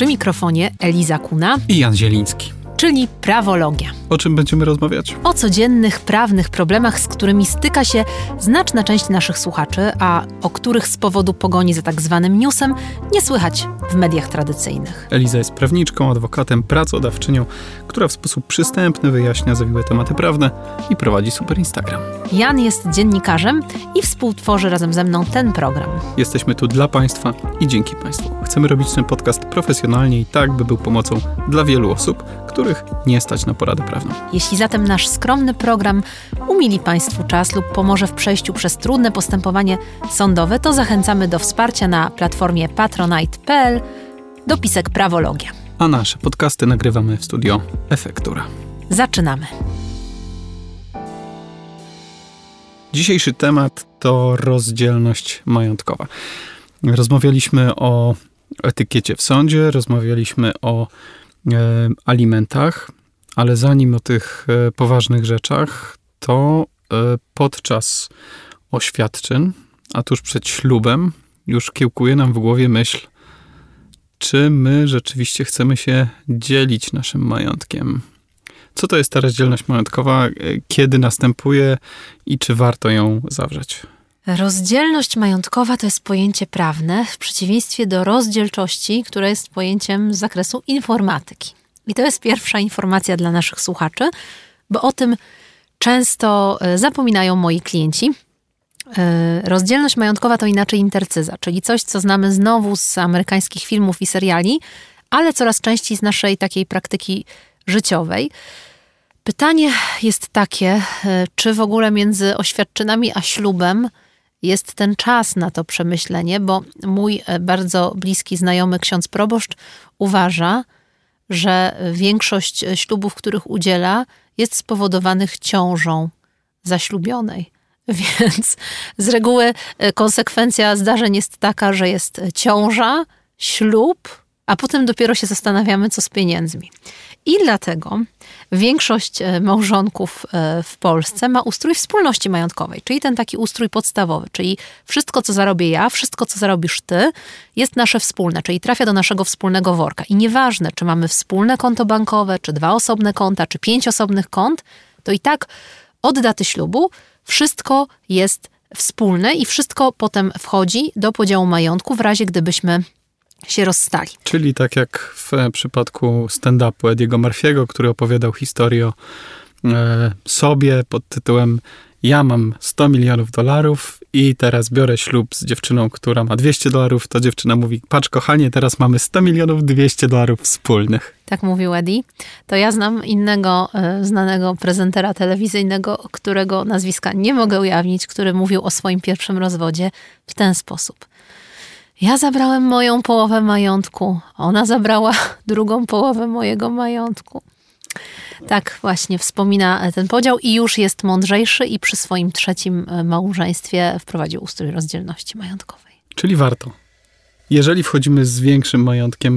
Przy mikrofonie Eliza Kuna i Jan Zieliński. Czyli prawologia. O czym będziemy rozmawiać? O codziennych, prawnych problemach, z którymi styka się znaczna część naszych słuchaczy, a o których z powodu pogoni za tak zwanym newsem nie słychać w mediach tradycyjnych. Eliza jest prawniczką, adwokatem, pracodawczynią, która w sposób przystępny wyjaśnia zawiłe tematy prawne i prowadzi super Instagram. Jan jest dziennikarzem i współtworzy razem ze mną ten program. Jesteśmy tu dla Państwa i dzięki Państwu. Chcemy robić ten podcast profesjonalnie i tak, by był pomocą dla wielu osób, których nie stać na poradę prawną. Jeśli zatem nasz skromny program umili Państwu czas lub pomoże w przejściu przez trudne postępowanie sądowe, to zachęcamy do wsparcia na platformie patronite.pl, dopisek prawologia. A nasze podcasty nagrywamy w studio Efektura. Zaczynamy. Dzisiejszy temat to rozdzielność majątkowa. Rozmawialiśmy o etykiecie w sądzie, rozmawialiśmy o alimentach, ale zanim o tych poważnych rzeczach, to podczas oświadczyn, a tuż przed ślubem, już kiełkuje nam w głowie myśl, czy my rzeczywiście chcemy się dzielić naszym majątkiem. Co to jest ta rozdzielność majątkowa, kiedy następuje i czy warto ją zawrzeć? Rozdzielność majątkowa to jest pojęcie prawne w przeciwieństwie do rozdzielczości, która jest pojęciem z zakresu informatyki. I to jest pierwsza informacja dla naszych słuchaczy, bo o tym często zapominają moi klienci. Rozdzielność majątkowa to inaczej intercyza, czyli coś, co znamy znowu z amerykańskich filmów i seriali, ale coraz częściej z naszej takiej praktyki życiowej. Pytanie jest takie, czy w ogóle między oświadczynami a ślubem jest ten czas na to przemyślenie, bo mój bardzo bliski znajomy ksiądz proboszcz uważa, że większość ślubów, których udziela, jest spowodowanych ciążą zaślubionej. Więc z reguły konsekwencja zdarzeń jest taka, że jest ciąża, ślub, a potem dopiero się zastanawiamy, co z pieniędzmi. I dlatego większość małżonków w Polsce ma ustrój wspólności majątkowej, czyli ten taki ustrój podstawowy, czyli wszystko, co zarobię ja, wszystko, co zarobisz ty, jest nasze wspólne, czyli trafia do naszego wspólnego worka. I nieważne, czy mamy wspólne konto bankowe, czy 2 osobne konta, czy 5 osobnych kont, to i tak od daty ślubu wszystko jest wspólne i wszystko potem wchodzi do podziału majątku w razie, gdybyśmy się rozstali. Czyli tak jak w przypadku stand-upu Ediego Murphy'ego, który opowiadał historię o sobie pod tytułem ja mam $100 milionów i teraz biorę ślub z dziewczyną, która ma $200, to dziewczyna mówi, patrz kochanie, teraz mamy $100 milionów $200 wspólnych. Tak mówił Eddie. To ja znam innego znanego prezentera telewizyjnego, którego nazwiska nie mogę ujawnić, który mówił o swoim pierwszym rozwodzie w ten sposób. Ja zabrałem moją połowę majątku, ona zabrała drugą połowę mojego majątku. Tak właśnie wspomina ten podział i już jest mądrzejszy i przy swoim 3. małżeństwie wprowadził ustrój rozdzielności majątkowej. Czyli warto. Jeżeli wchodzimy z większym majątkiem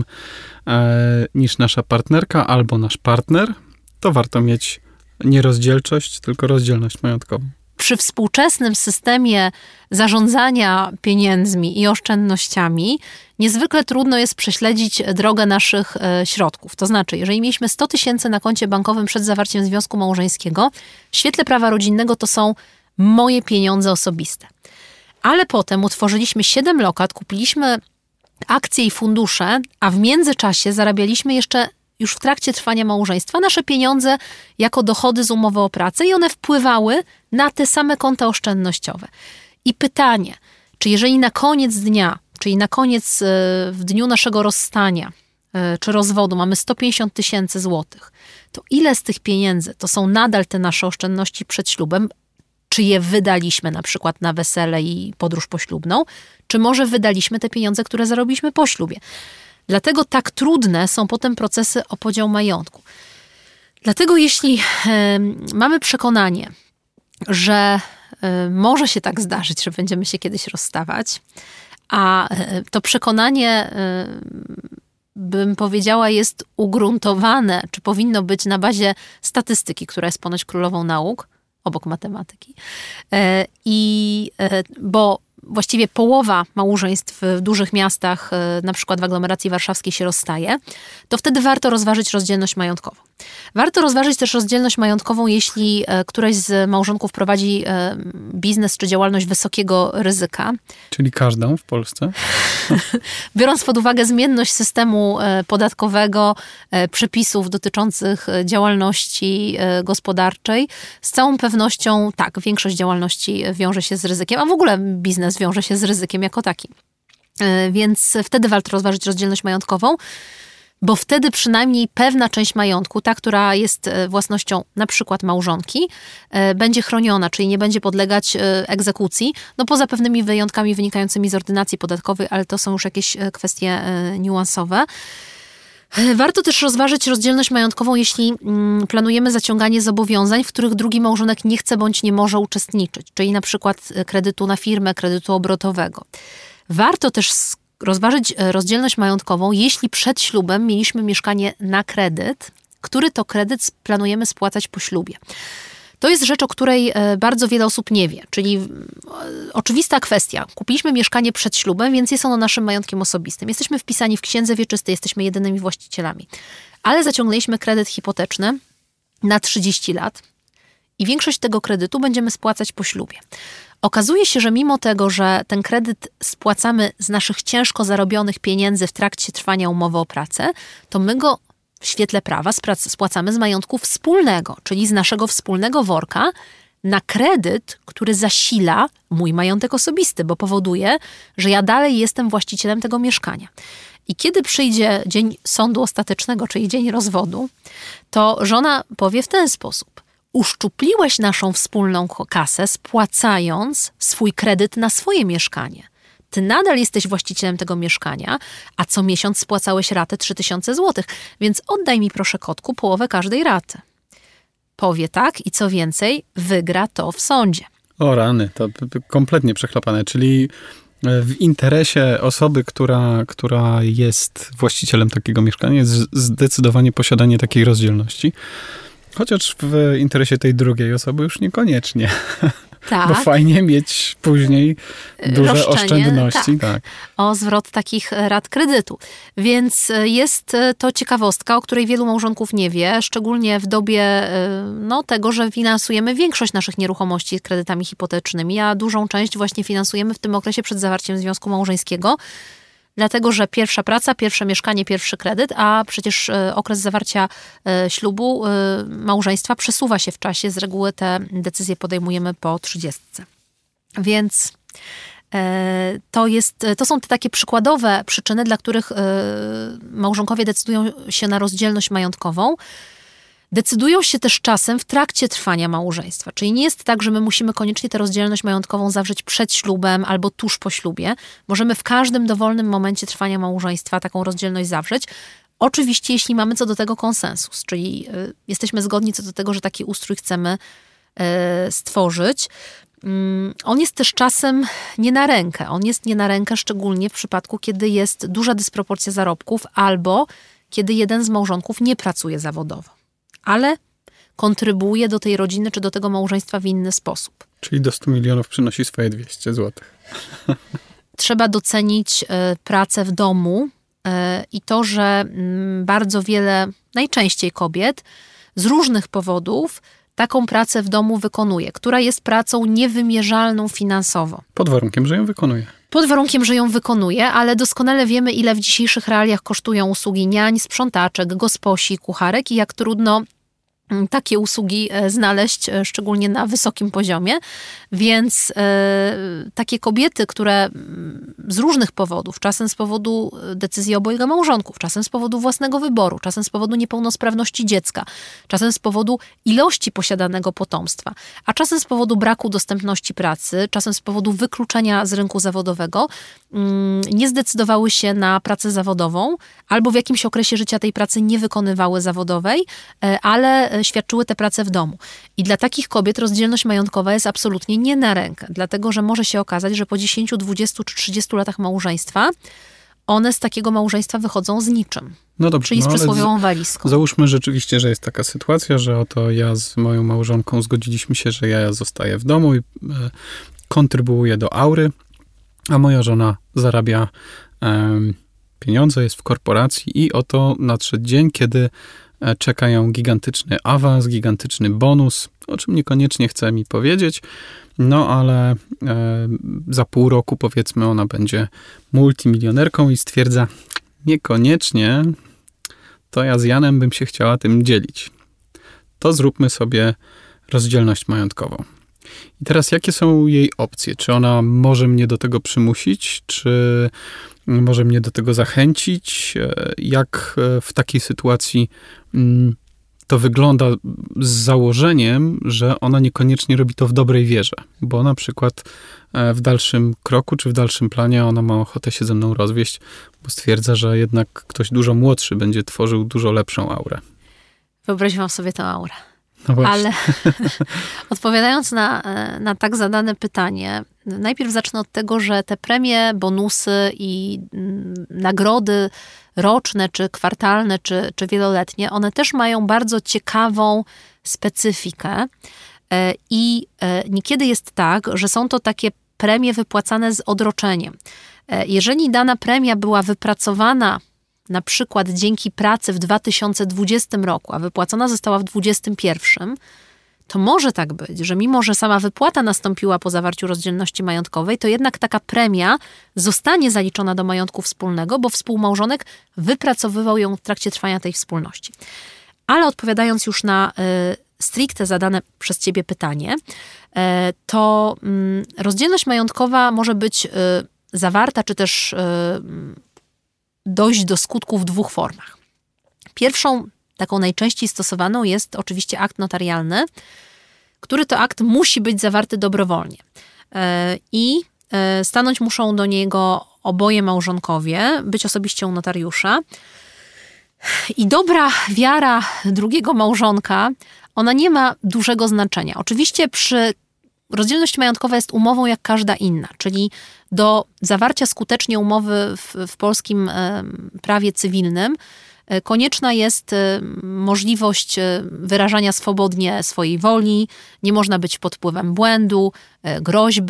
niż nasza partnerka albo nasz partner, to warto mieć nie rozdzielczość, tylko rozdzielność majątkową. Przy współczesnym systemie zarządzania pieniędzmi i oszczędnościami niezwykle trudno jest prześledzić drogę naszych środków. To znaczy, jeżeli mieliśmy 100 000 na koncie bankowym przed zawarciem związku małżeńskiego, w świetle prawa rodzinnego to są moje pieniądze osobiste. Ale potem utworzyliśmy 7 lokat, kupiliśmy akcje i fundusze, a w międzyczasie zarabialiśmy jeszcze już w trakcie trwania małżeństwa nasze pieniądze jako dochody z umowy o pracę i one wpływały na te same konta oszczędnościowe. I pytanie, czy jeżeli na koniec dnia, czyli na koniec w dniu naszego rozstania czy rozwodu mamy 150 000 złotych, to ile z tych pieniędzy to są nadal te nasze oszczędności przed ślubem, czy je wydaliśmy na przykład na wesele i podróż poślubną, czy może wydaliśmy te pieniądze, które zarobiliśmy po ślubie. Dlatego tak trudne są potem procesy o podział majątku. Dlatego jeśli mamy przekonanie, że może się tak zdarzyć, że będziemy się kiedyś rozstawać, a to przekonanie, bym powiedziała, jest ugruntowane, czy powinno być na bazie statystyki, która jest ponoć królową nauk, obok matematyki. Bo właściwie połowa małżeństw w dużych miastach, na przykład w aglomeracji warszawskiej, się rozstaje, to wtedy warto rozważyć rozdzielność majątkową. Warto rozważyć też rozdzielność majątkową, jeśli któreś z małżonków prowadzi biznes czy działalność wysokiego ryzyka. Czyli każdą w Polsce? Biorąc pod uwagę zmienność systemu podatkowego, przepisów dotyczących działalności gospodarczej, z całą pewnością tak, większość działalności wiąże się z ryzykiem, a w ogóle biznes wiąże się z ryzykiem jako taki. Więc wtedy warto rozważyć rozdzielność majątkową, bo wtedy przynajmniej pewna część majątku, ta, która jest własnością na przykład małżonki, będzie chroniona, czyli nie będzie podlegać egzekucji, no poza pewnymi wyjątkami wynikającymi z ordynacji podatkowej, ale to są już jakieś kwestie niuansowe. Warto też rozważyć rozdzielność majątkową, jeśli planujemy zaciąganie zobowiązań, w których drugi małżonek nie chce bądź nie może uczestniczyć, czyli na przykład kredytu na firmę, kredytu obrotowego. Warto też rozważyć rozdzielność majątkową, jeśli przed ślubem mieliśmy mieszkanie na kredyt, który to kredyt planujemy spłacać po ślubie. To jest rzecz, o której bardzo wiele osób nie wie, czyli oczywista kwestia. Kupiliśmy mieszkanie przed ślubem, więc jest ono naszym majątkiem osobistym. Jesteśmy wpisani w księdze wieczystej, jesteśmy jedynymi właścicielami. Ale zaciągnęliśmy kredyt hipoteczny na 30 lat i większość tego kredytu będziemy spłacać po ślubie. Okazuje się, że mimo tego, że ten kredyt spłacamy z naszych ciężko zarobionych pieniędzy w trakcie trwania umowy o pracę, to my go w świetle prawa spłacamy z majątku wspólnego, czyli z naszego wspólnego worka na kredyt, który zasila mój majątek osobisty, bo powoduje, że ja dalej jestem właścicielem tego mieszkania. I kiedy przyjdzie dzień sądu ostatecznego, czyli dzień rozwodu, to żona powie w ten sposób: uszczupliłeś naszą wspólną kasę, spłacając swój kredyt na swoje mieszkanie. Ty nadal jesteś właścicielem tego mieszkania, a co miesiąc spłacałeś ratę 3000 zł, więc oddaj mi proszę, kotku, połowę każdej raty. Powie tak i co więcej, wygra to w sądzie. O rany, to kompletnie przechlapane, czyli w interesie osoby, która jest właścicielem takiego mieszkania, jest zdecydowanie posiadanie takiej rozdzielności. Chociaż w interesie tej drugiej osoby już niekoniecznie. Tak. Bo fajnie mieć później duże oszczędności. Tak. O zwrot takich rat kredytu. Więc jest to ciekawostka, o której wielu małżonków nie wie, szczególnie w dobie tego, że finansujemy większość naszych nieruchomości kredytami hipotecznymi, a dużą część właśnie finansujemy w tym okresie przed zawarciem związku małżeńskiego. Dlatego, że pierwsza praca, pierwsze mieszkanie, pierwszy kredyt, a przecież okres zawarcia ślubu, małżeństwa przesuwa się w czasie. Z reguły te decyzje podejmujemy po 30. Więc to są te takie przykładowe przyczyny, dla których małżonkowie decydują się na rozdzielność majątkową. Decydują się też czasem w trakcie trwania małżeństwa. Czyli nie jest tak, że my musimy koniecznie tę rozdzielność majątkową zawrzeć przed ślubem albo tuż po ślubie. Możemy w każdym dowolnym momencie trwania małżeństwa taką rozdzielność zawrzeć. Oczywiście, jeśli mamy co do tego konsensus, czyli jesteśmy zgodni co do tego, że taki ustrój chcemy stworzyć. On jest też czasem nie na rękę. On jest nie na rękę szczególnie w przypadku, kiedy jest duża dysproporcja zarobków albo kiedy jeden z małżonków nie pracuje zawodowo, ale kontrybuuje do tej rodziny czy do tego małżeństwa w inny sposób. Czyli do 100 milionów przynosi swoje 200 zł. Trzeba docenić pracę w domu i to, że bardzo wiele, najczęściej kobiet, z różnych powodów taką pracę w domu wykonuje, która jest pracą niewymierzalną finansowo. Pod warunkiem, że ją wykonuje. Pod warunkiem, że ją wykonuje, ale doskonale wiemy, ile w dzisiejszych realiach kosztują usługi niań, sprzątaczek, gosposi, kucharek i jak trudno takie usługi znaleźć, szczególnie na wysokim poziomie. Więc takie kobiety, które z różnych powodów, czasem z powodu decyzji obojga małżonków, czasem z powodu własnego wyboru, czasem z powodu niepełnosprawności dziecka, czasem z powodu ilości posiadanego potomstwa, a czasem z powodu braku dostępności pracy, czasem z powodu wykluczenia z rynku zawodowego, nie zdecydowały się na pracę zawodową albo w jakimś okresie życia tej pracy nie wykonywały zawodowej, ale świadczyły tę pracę w domu. I dla takich kobiet rozdzielność majątkowa jest absolutnie nie na rękę, dlatego że może się okazać, że po 10, 20 czy 30 latach małżeństwa one z takiego małżeństwa wychodzą z niczym. No dobrze, czyli z przysłowiową walizką. Załóżmy rzeczywiście, że jest taka sytuacja, że oto ja z moją małżonką zgodziliśmy się, że ja zostaję w domu i kontrybuuję do aury a moja żona zarabia pieniądze, jest w korporacji i oto nadszedł dzień, kiedy czeka ją gigantyczny awans, gigantyczny bonus, o czym niekoniecznie chce mi powiedzieć, no ale za pół roku, powiedzmy, ona będzie multimilionerką i stwierdza, niekoniecznie, to ja z Janem bym się chciała tym dzielić. To zróbmy sobie rozdzielność majątkową. I teraz jakie są jej opcje? Czy ona może mnie do tego przymusić? Czy może mnie do tego zachęcić? Jak w takiej sytuacji to wygląda z założeniem, że ona niekoniecznie robi to w dobrej wierze? Bo na przykład w dalszym kroku, czy w dalszym planie ona ma ochotę się ze mną rozwieść, bo stwierdza, że jednak ktoś dużo młodszy będzie tworzył dużo lepszą aurę. Wyobraziłam sobie tę aurę. No właśnie. Ale odpowiadając na tak zadane pytanie, najpierw zacznę od tego, że te premie, bonusy i nagrody roczne, czy kwartalne, czy wieloletnie, one też mają bardzo ciekawą specyfikę i niekiedy jest tak, że są to takie premie wypłacane z odroczeniem. Jeżeli dana premia była wypracowana na przykład dzięki pracy w 2020 roku, a wypłacona została w 2021, to może tak być, że mimo, że sama wypłata nastąpiła po zawarciu rozdzielności majątkowej, to jednak taka premia zostanie zaliczona do majątku wspólnego, bo współmałżonek wypracowywał ją w trakcie trwania tej wspólności. Ale odpowiadając już na stricte zadane przez ciebie pytanie, to rozdzielność majątkowa może być zawarta, czy też dojść do skutku w dwóch formach. Pierwszą, taką najczęściej stosowaną jest oczywiście akt notarialny, który to akt musi być zawarty dobrowolnie. I stanąć muszą do niego oboje małżonkowie, być osobiście u notariusza. I dobra wiara drugiego małżonka, ona nie ma dużego znaczenia. Oczywiście rozdzielność majątkowa jest umową jak każda inna, czyli do zawarcia skutecznie umowy w polskim prawie cywilnym konieczna jest możliwość wyrażania swobodnie swojej woli, nie można być pod wpływem błędu, groźby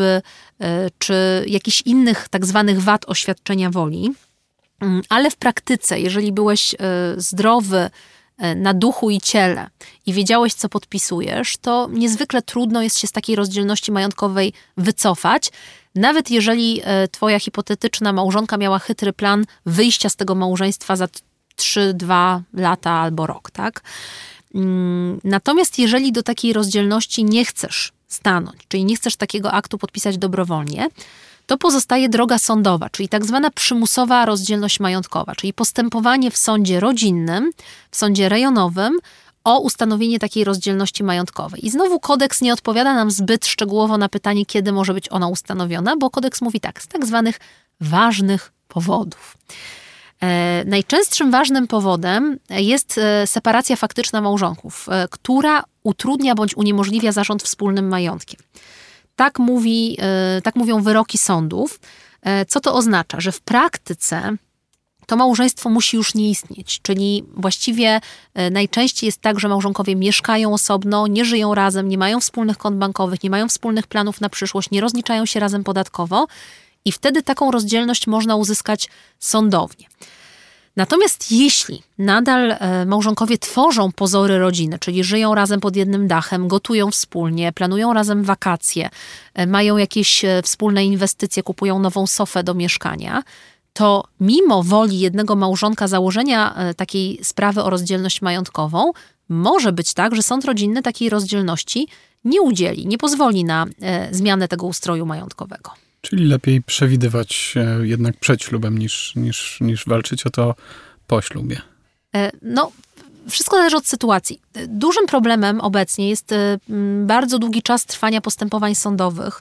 czy jakichś innych tak zwanych wad oświadczenia woli. Ale w praktyce, jeżeli byłeś zdrowy na duchu i ciele i wiedziałeś, co podpisujesz, to niezwykle trudno jest się z takiej rozdzielności majątkowej wycofać, nawet jeżeli twoja hipotetyczna małżonka miała chytry plan wyjścia z tego małżeństwa za 3-2 lata albo rok, tak? Natomiast jeżeli do takiej rozdzielności nie chcesz stanąć, czyli nie chcesz takiego aktu podpisać dobrowolnie, to pozostaje droga sądowa, czyli tak zwana przymusowa rozdzielność majątkowa, czyli postępowanie w sądzie rodzinnym, w sądzie rejonowym o ustanowienie takiej rozdzielności majątkowej. I znowu kodeks nie odpowiada nam zbyt szczegółowo na pytanie, kiedy może być ona ustanowiona, bo kodeks mówi tak, z tak zwanych ważnych powodów. Najczęstszym ważnym powodem jest separacja faktyczna małżonków, która utrudnia bądź uniemożliwia zarząd wspólnym majątkiem. Tak mówią wyroki sądów. Co to oznacza? Że w praktyce to małżeństwo musi już nie istnieć, czyli właściwie najczęściej jest tak, że małżonkowie mieszkają osobno, nie żyją razem, nie mają wspólnych kont bankowych, nie mają wspólnych planów na przyszłość, nie rozliczają się razem podatkowo i wtedy taką rozdzielność można uzyskać sądownie. Natomiast jeśli nadal małżonkowie tworzą pozory rodziny, czyli żyją razem pod jednym dachem, gotują wspólnie, planują razem wakacje, mają jakieś wspólne inwestycje, kupują nową sofę do mieszkania, to mimo woli jednego małżonka założenia takiej sprawy o rozdzielność majątkową, może być tak, że sąd rodzinny takiej rozdzielności nie udzieli, nie pozwoli na zmianę tego ustroju majątkowego. Czyli lepiej przewidywać jednak przed ślubem niż walczyć o to po ślubie. No, wszystko zależy od sytuacji. Dużym problemem obecnie jest bardzo długi czas trwania postępowań sądowych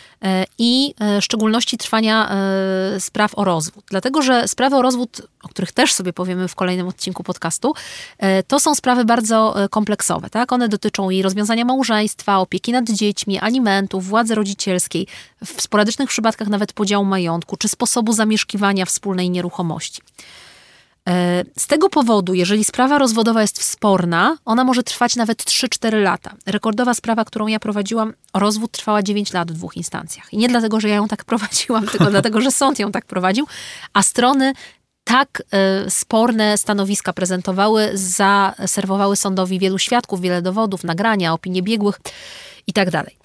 i w szczególności trwania spraw o rozwód. Dlatego, że sprawy o rozwód, o których też sobie powiemy w kolejnym odcinku podcastu, to są sprawy bardzo kompleksowe. Tak? One dotyczą i rozwiązania małżeństwa, opieki nad dziećmi, alimentów, władzy rodzicielskiej, w sporadycznych przypadkach nawet podziału majątku, czy sposobu zamieszkiwania wspólnej nieruchomości. Z tego powodu, jeżeli sprawa rozwodowa jest sporna, ona może trwać nawet 3-4 lata. Rekordowa sprawa, którą ja prowadziłam, o rozwód trwała 9 lat w 2 instancjach. I nie dlatego, że ja ją tak prowadziłam, tylko dlatego, że sąd ją tak prowadził, a strony tak sporne stanowiska prezentowały, zaserwowały sądowi wielu świadków, wiele dowodów, nagrania, opinie biegłych i tak dalej.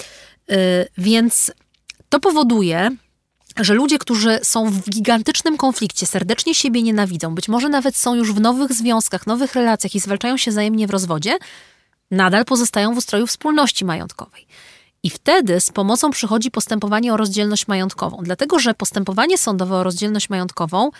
Więc to powoduje, że ludzie, którzy są w gigantycznym konflikcie, serdecznie siebie nienawidzą, być może nawet są już w nowych związkach, nowych relacjach i zwalczają się wzajemnie w rozwodzie, nadal pozostają w ustroju wspólności majątkowej. I wtedy z pomocą przychodzi postępowanie o rozdzielność majątkową. Dlatego, że postępowanie sądowe o rozdzielność majątkową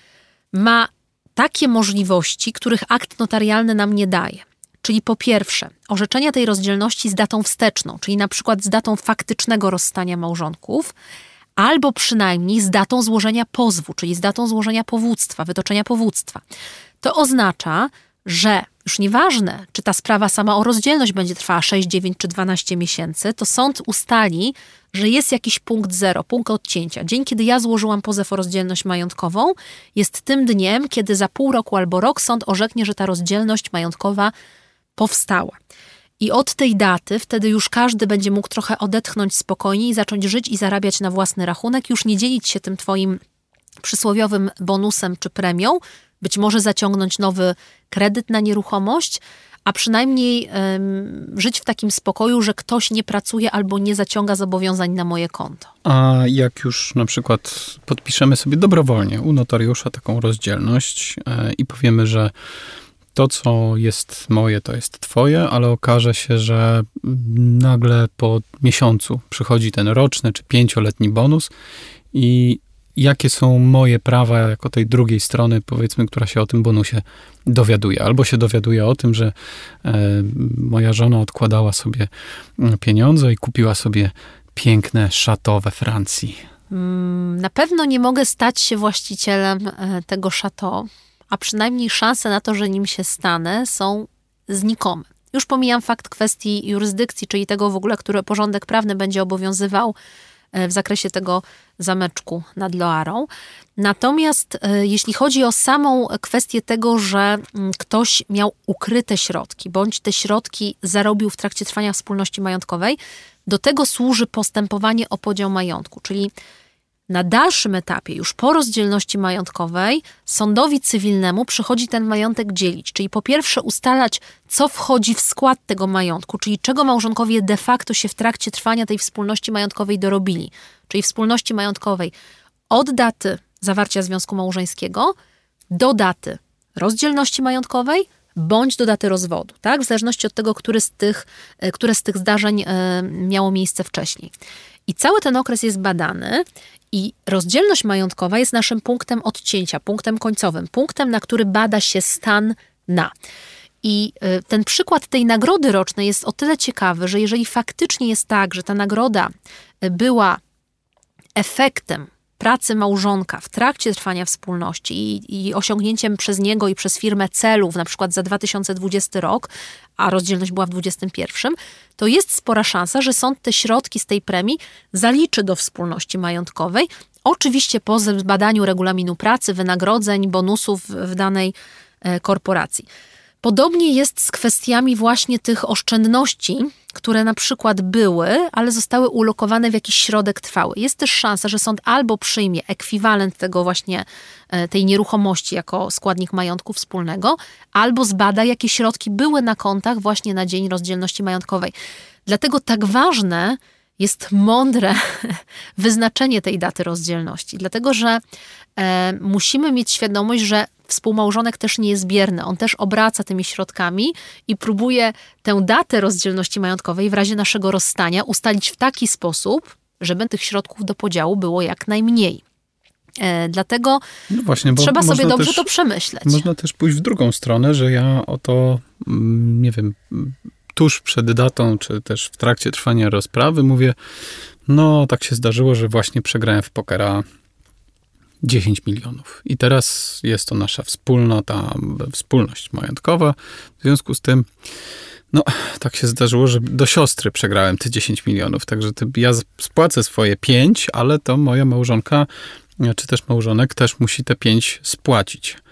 ma takie możliwości, których akt notarialny nam nie daje. Czyli po pierwsze, orzeczenia tej rozdzielności z datą wsteczną, czyli na przykład z datą faktycznego rozstania małżonków, albo przynajmniej z datą złożenia pozwu, czyli z datą złożenia powództwa, wytoczenia powództwa. To oznacza, że już nieważne, czy ta sprawa sama o rozdzielność będzie trwała 6, 9 czy 12 miesięcy, to sąd ustali, że jest jakiś punkt zero, punkt odcięcia. Dzień, kiedy ja złożyłam pozew o rozdzielność majątkową, jest tym dniem, kiedy za pół roku albo rok sąd orzeknie, że ta rozdzielność majątkowa powstała. I od tej daty wtedy już każdy będzie mógł trochę odetchnąć spokojnie i zacząć żyć i zarabiać na własny rachunek, już nie dzielić się tym twoim przysłowiowym bonusem czy premią, być może zaciągnąć nowy kredyt na nieruchomość, a przynajmniej żyć w takim spokoju, że ktoś nie pracuje albo nie zaciąga zobowiązań na moje konto. A jak już na przykład podpiszemy sobie dobrowolnie u notariusza taką rozdzielność i powiemy, że to, co jest moje, to jest twoje, ale okaże się, że nagle po miesiącu przychodzi ten roczny czy 5-letni bonus i jakie są moje prawa jako tej drugiej strony, powiedzmy, która się o tym bonusie dowiaduje. Albo się dowiaduje o tym, że moja żona odkładała sobie pieniądze i kupiła sobie piękne chateau we Francji. Na pewno nie mogę stać się właścicielem tego chateau, a przynajmniej szanse na to, że nim się stanę, są znikome. Już pomijam fakt kwestii jurysdykcji, czyli tego w ogóle, który porządek prawny będzie obowiązywał w zakresie tego zameczku nad Loarą. Natomiast jeśli chodzi o samą kwestię tego, że ktoś miał ukryte środki, bądź te środki zarobił w trakcie trwania wspólności majątkowej, do tego służy postępowanie o podział majątku, czyli na dalszym etapie, już po rozdzielności majątkowej, sądowi cywilnemu przychodzi ten majątek dzielić. Czyli po pierwsze ustalać, co wchodzi w skład tego majątku, czyli czego małżonkowie de facto się w trakcie trwania tej wspólności majątkowej dorobili. Czyli wspólności majątkowej od daty zawarcia związku małżeńskiego do daty rozdzielności majątkowej bądź do daty rozwodu, tak? W zależności od tego, które z tych zdarzeń miało miejsce wcześniej. I cały ten okres jest badany i rozdzielność majątkowa jest naszym punktem odcięcia, punktem końcowym, punktem, na który bada się stan na. I ten przykład tej nagrody rocznej jest o tyle ciekawy, że jeżeli faktycznie jest tak, że ta nagroda była efektem pracy małżonka w trakcie trwania wspólności i osiągnięciem przez niego i przez firmę celów, na przykład za 2020 rok, a rozdzielność była w 2021, to jest spora szansa, że sąd te środki z tej premii zaliczy do wspólności majątkowej, oczywiście po zbadaniu regulaminu pracy, wynagrodzeń, bonusów w danej korporacji. Podobnie jest z kwestiami właśnie tych oszczędności, które na przykład były, ale zostały ulokowane w jakiś środek trwały. Jest też szansa, że sąd albo przyjmie ekwiwalent tego właśnie, tej nieruchomości jako składnik majątku wspólnego, albo zbada, jakie środki były na kontach właśnie na dzień rozdzielności majątkowej. Dlatego tak ważne jest mądre wyznaczenie tej daty rozdzielności, dlatego że musimy mieć świadomość, że współmałżonek też nie jest bierny, on też obraca tymi środkami i próbuje tę datę rozdzielności majątkowej w razie naszego rozstania ustalić w taki sposób, żeby tych środków do podziału było jak najmniej. Dlatego no właśnie, trzeba sobie dobrze też, to przemyśleć. Można też pójść w drugą stronę, że ja o to, nie wiem, tuż przed datą, czy też w trakcie trwania rozprawy mówię, no tak się zdarzyło, że właśnie przegrałem w pokera 10 milionów. I teraz jest to nasza wspólność majątkowa. W związku z tym, no tak się zdarzyło, że do siostry przegrałem te 10 milionów. Także ja spłacę swoje 5, ale to moja małżonka, czy też małżonek też musi te 5 spłacić.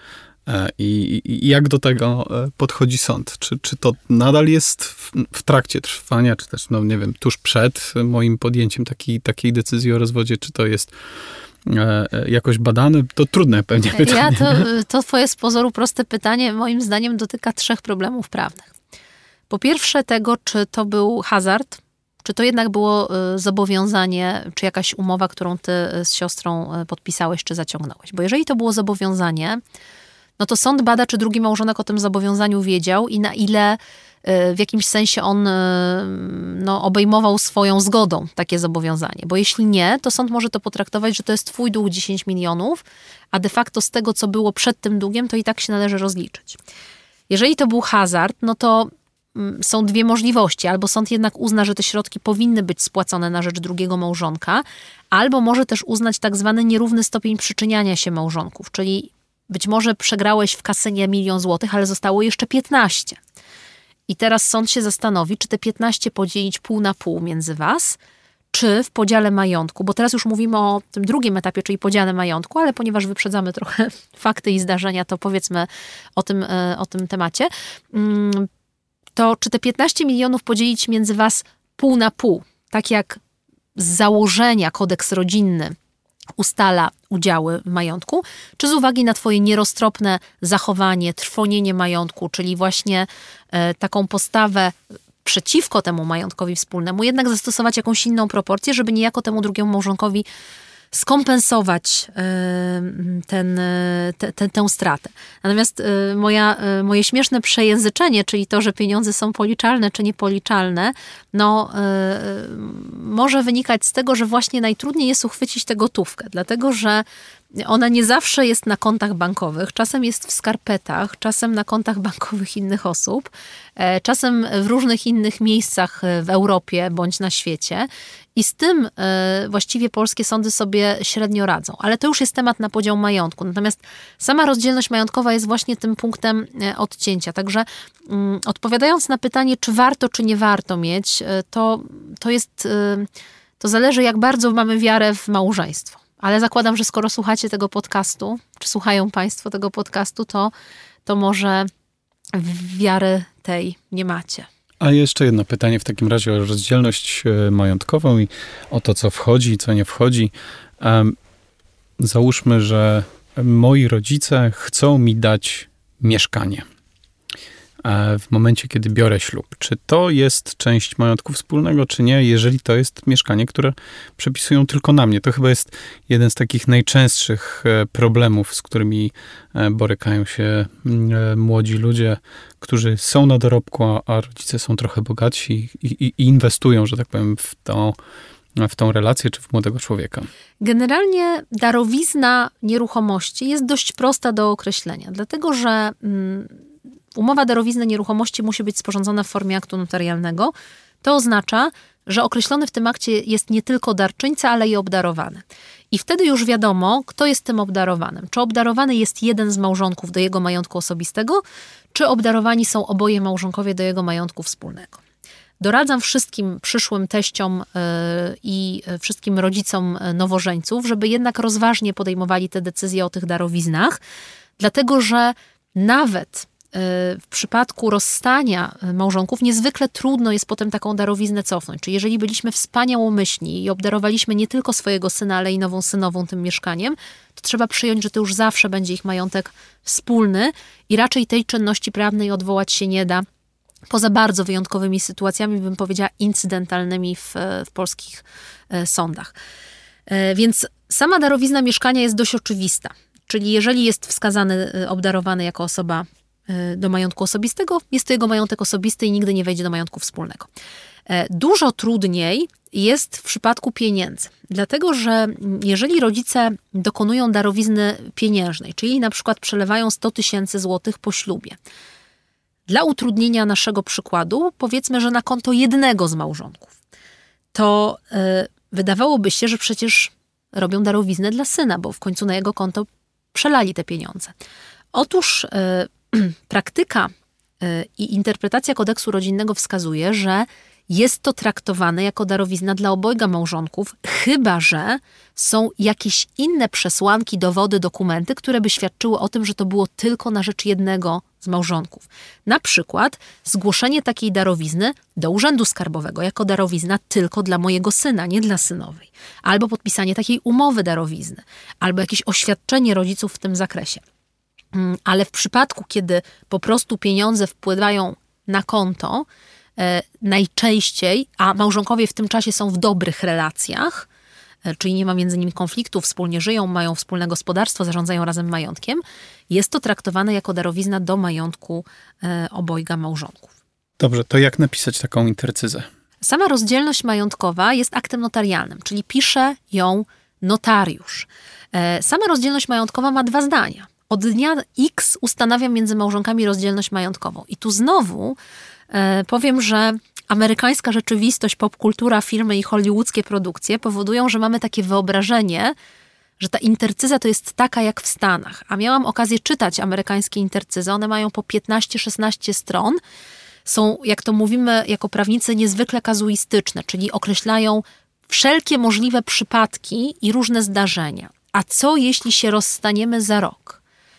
I jak do tego podchodzi sąd? Czy to nadal jest w trakcie trwania, czy też, no nie wiem, tuż przed moim podjęciem takiej decyzji o rozwodzie, czy to jest jakoś badane? To trudne pewnie pytanie. To twoje z pozoru proste pytanie moim zdaniem dotyka 3 problemów prawnych. Po pierwsze tego, czy to był hazard, czy to jednak było zobowiązanie, czy jakaś umowa, którą ty z siostrą podpisałeś, czy zaciągnąłeś. Bo jeżeli to było zobowiązanie, no to sąd bada, czy drugi małżonek o tym zobowiązaniu wiedział i na ile w jakimś sensie on obejmował swoją zgodą takie zobowiązanie. Bo jeśli nie, to sąd może to potraktować, że to jest twój dług 10 milionów, a de facto z tego, co było przed tym długiem, to i tak się należy rozliczyć. Jeżeli to był hazard, no to są 2 możliwości. Albo sąd jednak uzna, że te środki powinny być spłacone na rzecz drugiego małżonka, albo może też uznać tak zwany nierówny stopień przyczyniania się małżonków, czyli być może przegrałeś w kasynie 1 000 000 złotych, ale zostało jeszcze 15. I teraz sąd się zastanowi, czy te 15 podzielić pół na pół między was, czy w podziale majątku, bo teraz już mówimy o tym drugim etapie, czyli podziale majątku, ale ponieważ wyprzedzamy trochę fakty i zdarzenia, to powiedzmy o tym temacie. To czy te 15 milionów podzielić między was pół na pół, tak jak z założenia kodeks rodzinny ustala udziały w majątku, czy z uwagi na twoje nieroztropne zachowanie, trwonienie majątku, czyli właśnie taką postawę przeciwko temu majątkowi wspólnemu, jednak zastosować jakąś inną proporcję, żeby niejako temu drugiemu małżonkowi skompensować tę stratę. Natomiast moje śmieszne przejęzyczenie, czyli to, że pieniądze są policzalne czy niepoliczalne, może wynikać z tego, że właśnie najtrudniej jest uchwycić tę gotówkę, dlatego że ona nie zawsze jest na kontach bankowych, czasem jest w skarpetach, czasem na kontach bankowych innych osób, czasem w różnych innych miejscach w Europie bądź na świecie. I z tym właściwie polskie sądy sobie średnio radzą. Ale to już jest temat na podział majątku. Natomiast sama rozdzielność majątkowa jest właśnie tym punktem odcięcia. Także odpowiadając na pytanie, czy warto, czy nie warto mieć, to zależy, jak bardzo mamy wiarę w małżeństwo. Ale zakładam, że skoro słuchacie tego podcastu, czy słuchają państwo tego podcastu, to może wiary tej nie macie. A jeszcze jedno pytanie w takim razie o rozdzielność majątkową i o to, co wchodzi i co nie wchodzi. Załóżmy, że moi rodzice chcą mi dać mieszkanie w momencie, kiedy biorę ślub. Czy to jest część majątku wspólnego, czy nie, jeżeli to jest mieszkanie, które przepisują tylko na mnie? To chyba jest jeden z takich najczęstszych problemów, z którymi borykają się młodzi ludzie, którzy są na dorobku, a rodzice są trochę bogatsi i inwestują, że tak powiem, w tą relację, czy w młodego człowieka. Generalnie darowizna nieruchomości jest dość prosta do określenia, dlatego że umowa darowizny nieruchomości musi być sporządzona w formie aktu notarialnego. To oznacza, że określony w tym akcie jest nie tylko darczyńca, ale i obdarowany. I wtedy już wiadomo, kto jest tym obdarowanym. Czy obdarowany jest jeden z małżonków do jego majątku osobistego, czy obdarowani są oboje małżonkowie do jego majątku wspólnego. Doradzam wszystkim przyszłym teściom i wszystkim rodzicom nowożeńców, żeby jednak rozważnie podejmowali te decyzje o tych darowiznach, dlatego że nawet w przypadku rozstania małżonków niezwykle trudno jest potem taką darowiznę cofnąć. Czyli jeżeli byliśmy wspaniałomyślni i obdarowaliśmy nie tylko swojego syna, ale i nową synową tym mieszkaniem, to trzeba przyjąć, że to już zawsze będzie ich majątek wspólny i raczej tej czynności prawnej odwołać się nie da. Poza bardzo wyjątkowymi sytuacjami, bym powiedziała incydentalnymi w polskich sądach. Więc sama darowizna mieszkania jest dość oczywista. Czyli jeżeli jest wskazany obdarowany jako osoba do majątku osobistego, jest to jego majątek osobisty i nigdy nie wejdzie do majątku wspólnego. Dużo trudniej jest w przypadku pieniędzy, dlatego że jeżeli rodzice dokonują darowizny pieniężnej, czyli na przykład przelewają 100 000 złotych po ślubie, dla utrudnienia naszego przykładu powiedzmy, że na konto jednego z małżonków, to wydawałoby się, że przecież robią darowiznę dla syna, bo w końcu na jego konto przelali te pieniądze. Otóż praktyka i interpretacja kodeksu rodzinnego wskazuje, że jest to traktowane jako darowizna dla obojga małżonków, chyba że są jakieś inne przesłanki, dowody, dokumenty, które by świadczyły o tym, że to było tylko na rzecz jednego z małżonków. Na przykład zgłoszenie takiej darowizny do Urzędu Skarbowego jako darowizna tylko dla mojego syna, nie dla synowej. Albo podpisanie takiej umowy darowizny, albo jakieś oświadczenie rodziców w tym zakresie. Ale w przypadku, kiedy po prostu pieniądze wpływają na konto, najczęściej, a małżonkowie w tym czasie są w dobrych relacjach, czyli nie ma między nimi konfliktów, wspólnie żyją, mają wspólne gospodarstwo, zarządzają razem majątkiem, jest to traktowane jako darowizna do majątku obojga małżonków. Dobrze, to jak napisać taką intercyzę? Sama rozdzielność majątkowa jest aktem notarialnym, czyli pisze ją notariusz. Sama rozdzielność majątkowa ma 2 zdania. Od dnia X ustanawiam między małżonkami rozdzielność majątkową. I tu znowu powiem, że amerykańska rzeczywistość, popkultura, filmy i hollywoodzkie produkcje powodują, że mamy takie wyobrażenie, że ta intercyza to jest taka jak w Stanach. A miałam okazję czytać amerykańskie intercyzy. One mają po 15-16 stron. Są, jak to mówimy jako prawnicy, niezwykle kazuistyczne, czyli określają wszelkie możliwe przypadki i różne zdarzenia. A co jeśli się rozstaniemy za rok?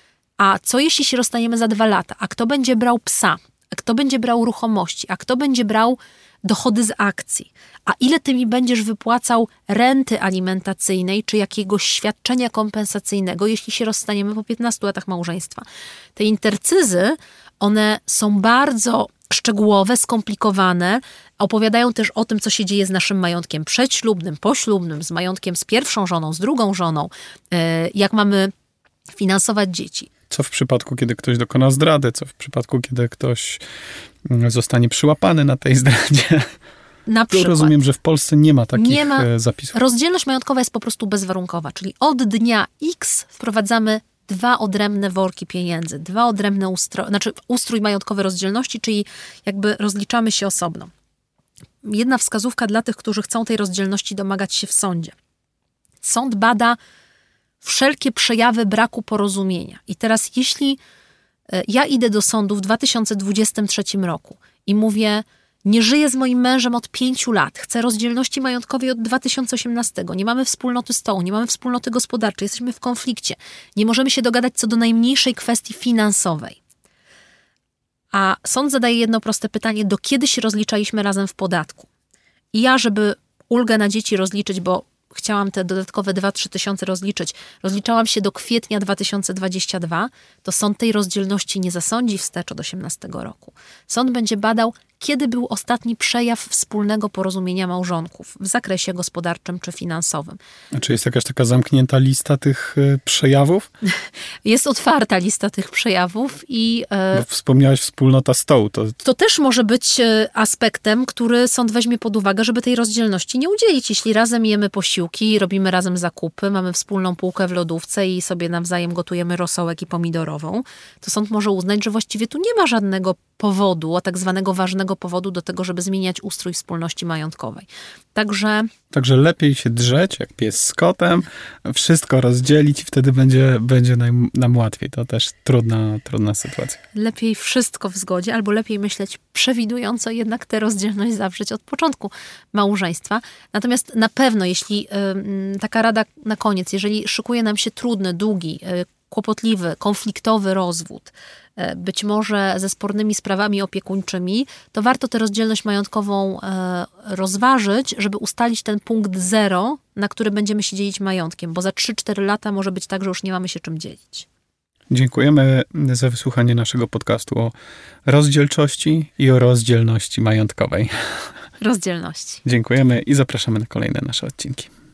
A co jeśli się rozstaniemy za 2 lata? A kto będzie brał psa? A kto będzie brał ruchomości? A kto będzie brał dochody z akcji? A ile ty mi będziesz wypłacał renty alimentacyjnej czy jakiegoś świadczenia kompensacyjnego, jeśli się rozstaniemy po 15 latach małżeństwa? Te intercyzy, one są bardzo szczegółowe, skomplikowane, opowiadają też o tym, co się dzieje z naszym majątkiem przedślubnym, poślubnym, z majątkiem z pierwszą żoną, z drugą żoną, jak mamy finansować dzieci. Co w przypadku, kiedy ktoś dokona zdrady? Co w przypadku, kiedy ktoś zostanie przyłapany na tej zdradzie? Na przykład. Rozumiem, że w Polsce nie ma takich zapisów. Rozdzielność majątkowa jest po prostu bezwarunkowa, czyli od dnia X wprowadzamy 2 odrębne worki pieniędzy, 2 odrębne ustrój majątkowy rozdzielności, czyli jakby rozliczamy się osobno. Jedna wskazówka dla tych, którzy chcą tej rozdzielności domagać się w sądzie. Sąd bada wszelkie przejawy braku porozumienia. I teraz jeśli ja idę do sądu w 2023 roku i mówię, nie żyję z moim mężem od 5 lat, chcę rozdzielności majątkowej od 2018, nie mamy wspólnoty stołu, nie mamy wspólnoty gospodarczej, jesteśmy w konflikcie, nie możemy się dogadać co do najmniejszej kwestii finansowej. A sąd zadaje jedno proste pytanie, do kiedy się rozliczaliśmy razem w podatku? I ja, żeby ulgę na dzieci rozliczyć, bo chciałam te dodatkowe 2-3 tysiące rozliczałam się do kwietnia 2022, to sąd tej rozdzielności nie zasądzi wstecz od 2018 roku. Sąd będzie badał, kiedy był ostatni przejaw wspólnego porozumienia małżonków w zakresie gospodarczym czy finansowym. A czy jest jakaś taka zamknięta lista tych przejawów? Jest otwarta lista tych przejawów i... Bo wspomniałaś wspólnota stołu. To też może być aspektem, który sąd weźmie pod uwagę, żeby tej rozdzielności nie udzielić. Jeśli razem jemy posiłki, robimy razem zakupy, mamy wspólną półkę w lodówce i sobie nawzajem gotujemy rosołek i pomidorową, to sąd może uznać, że właściwie tu nie ma żadnego powodu, tak zwanego ważnego powodu do tego, żeby zmieniać ustrój wspólności majątkowej. Także lepiej się drzeć, jak pies z kotem, wszystko rozdzielić i wtedy będzie nam łatwiej. To też trudna sytuacja. Lepiej wszystko w zgodzie, albo lepiej myśleć przewidująco, jednak tę rozdzielność zawrzeć od początku małżeństwa. Natomiast na pewno, jeśli taka rada na koniec, jeżeli szykuje nam się trudny, długi, kłopotliwy, konfliktowy rozwód, być może ze spornymi sprawami opiekuńczymi, to warto tę rozdzielność majątkową rozważyć, żeby ustalić ten punkt 0, na który będziemy się dzielić majątkiem, bo za 3-4 lata może być tak, że już nie mamy się czym dzielić. Dziękujemy za wysłuchanie naszego podcastu o rozdzielczości i o rozdzielności majątkowej. Rozdzielności. Dziękujemy i zapraszamy na kolejne nasze odcinki.